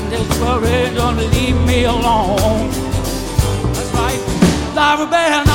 this worry don't leave me alone. That's right. Laura Bell.